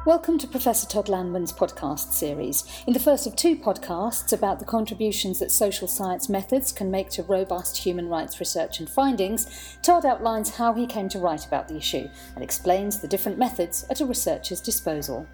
Welcome to Professor Todd Landman's podcast series. In the first of two podcasts about the contributions that social science methods can make to robust human rights research and findings, Todd outlines how he came to write about the issue and explains the different methods at a researcher's disposal.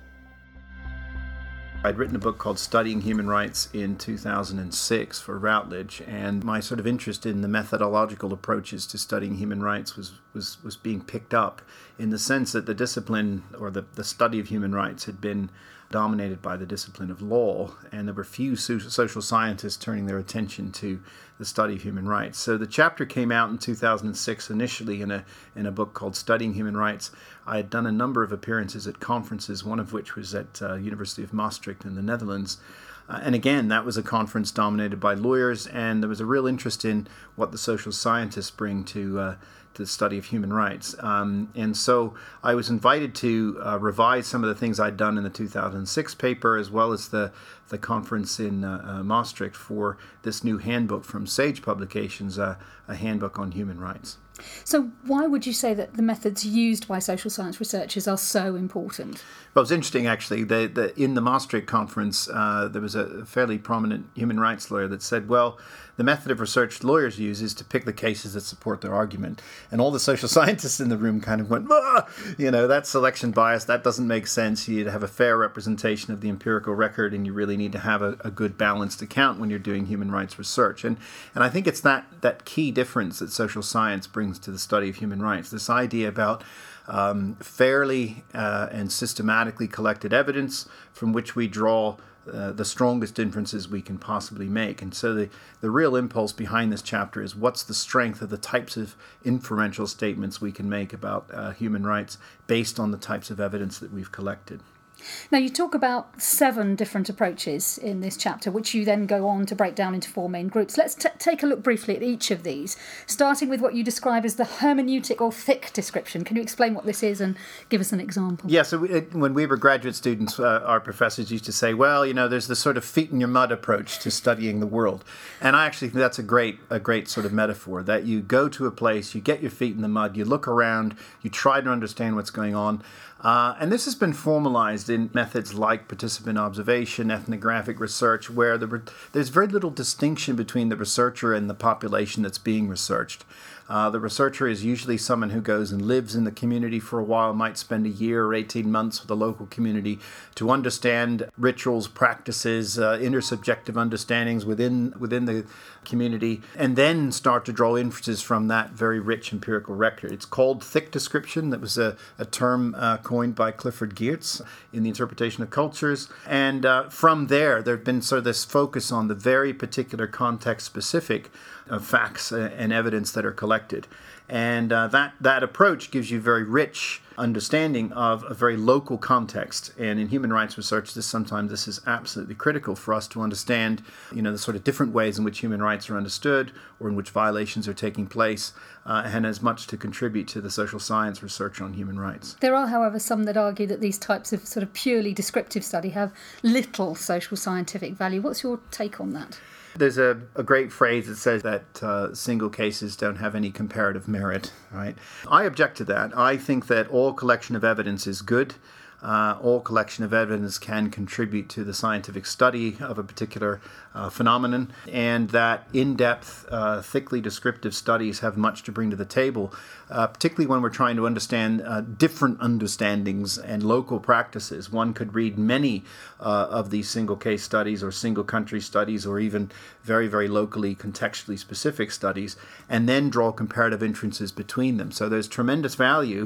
I'd written a book called Studying Human Rights in 2006 for Routledge, and my sort of interest in the methodological approaches to studying human rights was being picked up in the sense that the discipline or the study of human rights had been dominated by the discipline of law, and there were few social scientists turning their attention to the study of human rights. So the chapter came out in 2006 initially in a book called Studying Human Rights. I had done a number of appearances at conferences, one of which was at University of Maastricht in the Netherlands. And again, that was a conference dominated by lawyers, and there was a real interest in what the social scientists bring to the study of human rights. And so I was invited to revise some of the things I'd done in the 2006 paper, as well as the conference in Maastricht for this new handbook from Sage Publications, a handbook on human rights. So why would you say that the methods used by social science researchers are so important? Well, it's interesting, actually. In the Maastricht conference, there was a fairly prominent human rights lawyer that said, well, the method of research lawyers use is to pick the cases that support their argument. And all the social scientists in the room kind of went, that's selection bias. That doesn't make sense. You have a fair representation of the empirical record, and you really need to have a good balanced account when you're doing human rights research. And I think it's that key difference that social science brings to the study of human rights, this idea about fairly and systematically collected evidence from which we draw the strongest inferences we can possibly make. And so the real impulse behind this chapter is what's the strength of the types of inferential statements we can make about human rights based on the types of evidence that we've collected. Now, you talk about 7 different approaches in this chapter, which you then go on to break down into 4 main groups. Let's take a look briefly at each of these, starting with what you describe as the hermeneutic or thick description. Can you explain what this is and give us an example? Yeah, so when we were graduate students, our professors used to say, well, there's the sort of feet in your mud approach to studying the world. And I actually think that's a great sort of metaphor, that you go to a place, you get your feet in the mud, you look around, you try to understand what's going on. And this has been formalized in methods like participant observation, ethnographic research, where there's very little distinction between the researcher and the population that's being researched. The researcher is usually someone who goes and lives in the community for a while, might spend a year or 18 months with the local community to understand rituals, practices, intersubjective understandings within the community, and then start to draw inferences from that very rich empirical record. It's called thick description. That was a term coined by Clifford Geertz in the interpretation of cultures. And from there have been sort of this focus on the very particular context-specific facts and evidence that are collected. And that approach gives you very rich understanding of a very local context. And in human rights research, this is absolutely critical for us to understand, the sort of different ways in which human rights are understood or in which violations are taking place, and as much to contribute to the social science research on human rights. There are, however, some that argue that these types of sort of purely descriptive study have little social scientific value. What's your take on that? There's a great phrase that says that single cases don't have any comparative merit, right? I object to that. I think that all collection of evidence is good. All collection of evidence can contribute to the scientific study of a particular phenomenon, and that in-depth, thickly descriptive studies have much to bring to the table, particularly when we're trying to understand different understandings and local practices. One could read many of these single case studies or single country studies or even very, very locally, contextually specific studies, and then draw comparative inferences between them. So there's tremendous value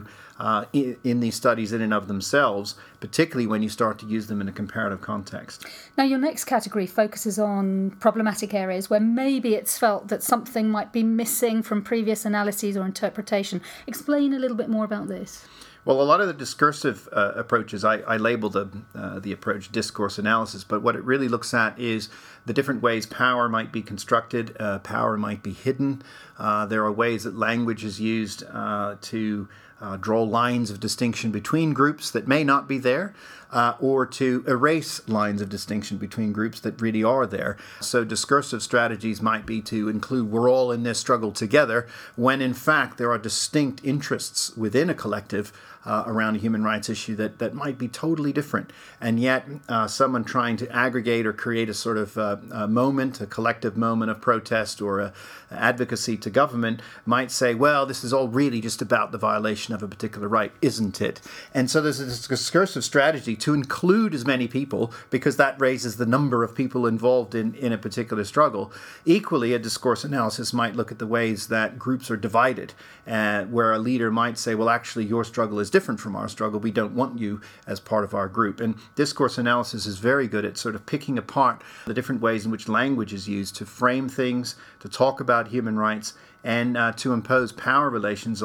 in these studies in and of themselves, particularly when you start to use them in a comparative context. Now, your next category focuses on problematic areas where maybe it's felt that something might be missing from previous analyses or interpretation. Explain a little bit more about this. Well, a lot of the discursive approaches, I label the approach discourse analysis, but what it really looks at is the different ways power might be constructed, power might be hidden. There are ways that language is used to draw lines of distinction between groups that may not be there, or to erase lines of distinction between groups that really are there. So discursive strategies might be to include we're all in this struggle together, when in fact there are distinct interests within a collective around a human rights issue that might be totally different. And yet someone trying to aggregate or create a sort of a moment, a collective moment of protest or advocacy to government might say, well, this is all really just about the violation of a particular right, isn't it? And so there's this discursive strategy to include as many people because that raises the number of people involved in a particular struggle. Equally, a discourse analysis might look at the ways that groups are divided, where a leader might say, well, actually, your struggle is different from our struggle. We don't want you as part of our group. And discourse analysis is very good at sort of picking apart the different ways in which language is used to frame things, to talk about human rights, and to impose power relations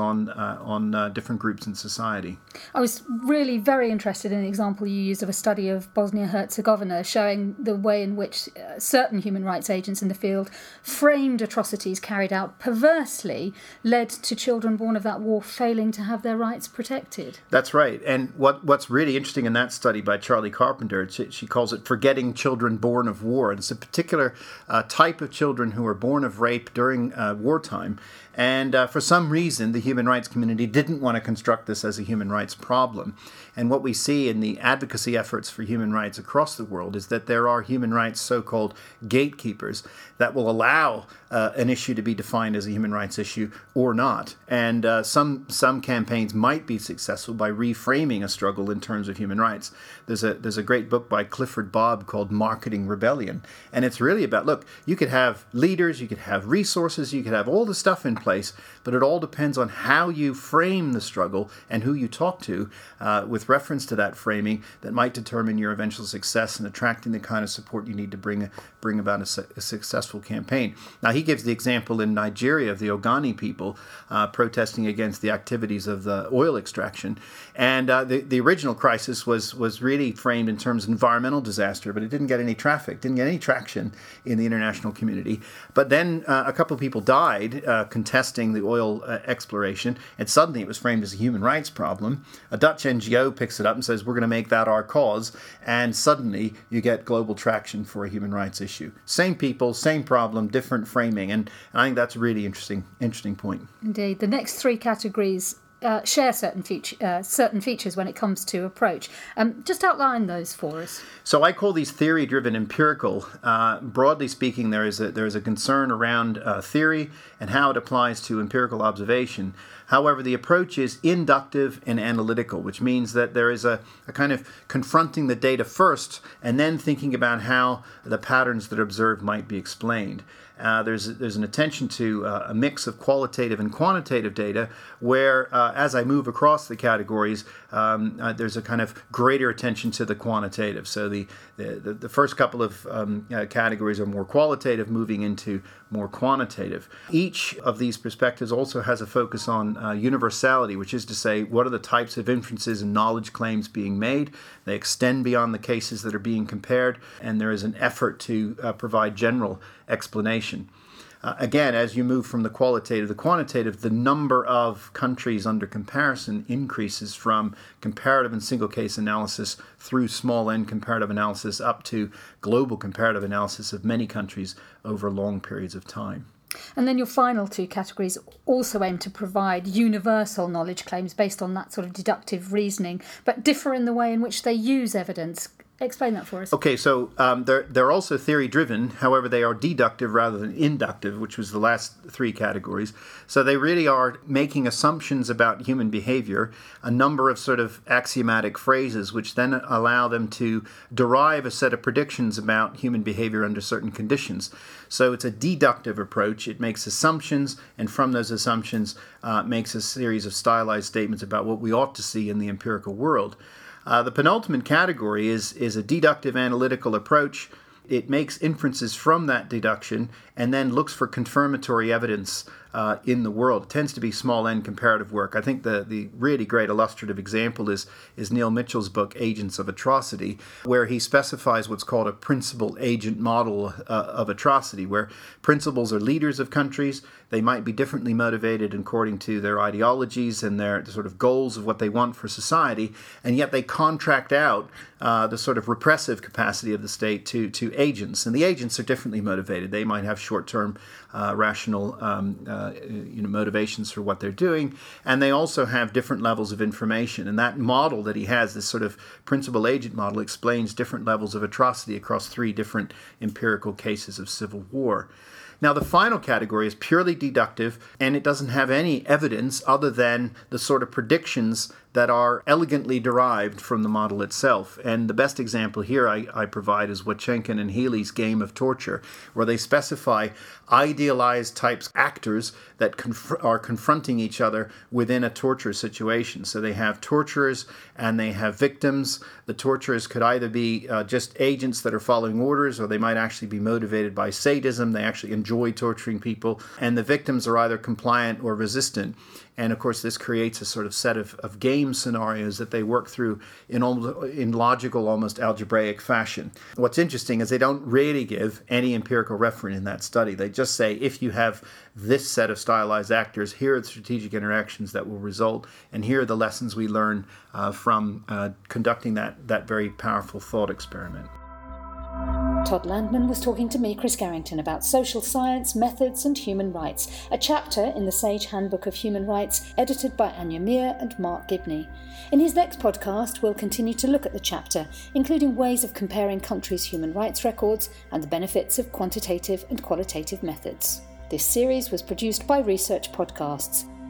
on different groups in society. I was really very interested in the example you used of a study of Bosnia-Herzegovina showing the way in which certain human rights agents in the field framed atrocities carried out perversely led to children born of that war failing to have their rights protected. That's right. And what's really interesting in that study by Charlie Carpenter, she calls it Forgetting Children Born of War. And it's a particular type of children who are born of rape during wartime. And for some reason, the human rights community didn't want to construct this as a human rights problem. And what we see in the advocacy efforts for human rights across the world is that there are human rights so-called gatekeepers that will allow an issue to be defined as a human rights issue or not. And some campaigns might be successful by reframing a struggle in terms of human rights. There's a great book by Clifford Bobb called Marketing Rebellion. And it's really about, look, you could have leaders, you could have resources, you could have all the stuff in place, but it all depends on how you frame the struggle and who you talk to with reference to that framing that might determine your eventual success in attracting the kind of support you need to bring about a successful campaign. Now, he gives the example in Nigeria of the Ogoni people protesting against the activities of the oil extraction. And the original crisis was really framed in terms of environmental disaster, but it didn't get any traction in the international community. But then a couple of people died contesting the oil exploration, and suddenly it was framed as a human rights problem. A Dutch NGO picks it up and says, we're going to make that our cause, and suddenly you get global traction for a human rights issue. Same people, same problem, different framing, and I think that's a really interesting point. Indeed. The next three categories share certain features when it comes to approach. Just outline those for us. So I call these theory-driven empirical. Broadly speaking, there is a concern around theory and how it applies to empirical observation. However, the approach is inductive and analytical, which means that there is a kind of confronting the data first and then thinking about how the patterns that are observed might be explained. There's an attention to a mix of qualitative and quantitative data where, as I move across the categories, there's a kind of greater attention to the quantitative. So the first couple of categories are more qualitative, moving into more quantitative. Each of these perspectives also has a focus on universality, which is to say, what are the types of inferences and knowledge claims being made? They extend beyond the cases that are being compared, and there is an effort to provide general explanation. Again, as you move from the qualitative to the quantitative, the number of countries under comparison increases from comparative and single case analysis through small n comparative analysis up to global comparative analysis of many countries over long periods of time. And then your final two categories also aim to provide universal knowledge claims based on that sort of deductive reasoning, but differ in the way in which they use evidence. Explain that for us. Okay, so they're also theory-driven. However, they are deductive rather than inductive, which was the last three categories. So they really are making assumptions about human behavior, a number of sort of axiomatic phrases, which then allow them to derive a set of predictions about human behavior under certain conditions. So it's a deductive approach. It makes assumptions, and from those assumptions makes a series of stylized statements about what we ought to see in the empirical world. The penultimate category is a deductive analytical approach. It makes inferences from that deduction and then looks for confirmatory evidence in the world. It tends to be small n comparative work. I think the really great illustrative example is Neil Mitchell's book, Agents of Atrocity, where he specifies what's called a principal-agent model of atrocity, where principals are leaders of countries. They might be differently motivated according to their ideologies and their sort of goals of what they want for society, and yet they contract out the sort of repressive capacity of the state to agents. And the agents are differently motivated. They might have short-term rational motivations for what they're doing, and they also have different levels of information. And that model that he has, this sort of principal agent model, explains different levels of atrocity across 3 different empirical cases of civil war. Now, the final category is purely deductive, and it doesn't have any evidence other than the sort of predictions that are elegantly derived from the model itself. And the best example here I provide is Wachenkin and Healy's game of torture, where they specify idealized types actors that are confronting each other within a torture situation. So they have torturers and they have victims. The torturers could either be just agents that are following orders, or they might actually be motivated by sadism. They actually enjoy torturing people. And the victims are either compliant or resistant. And of course, this creates a sort of set of game scenarios that they work through in logical, almost algebraic fashion. What's interesting is they don't really give any empirical reference in that study. They just say, if you have this set of stylized actors, here are the strategic interactions that will result, and here are the lessons we learn from conducting that very powerful thought experiment. Todd Landman was talking to me, Chris Garrington, about social science, methods and human rights, a chapter in the Sage Handbook of Human Rights, edited by Anya Meir and Mark Gibney. In his next podcast, we'll continue to look at the chapter, including ways of comparing countries' human rights records and the benefits of quantitative and qualitative methods. This series was produced by Research Podcasts.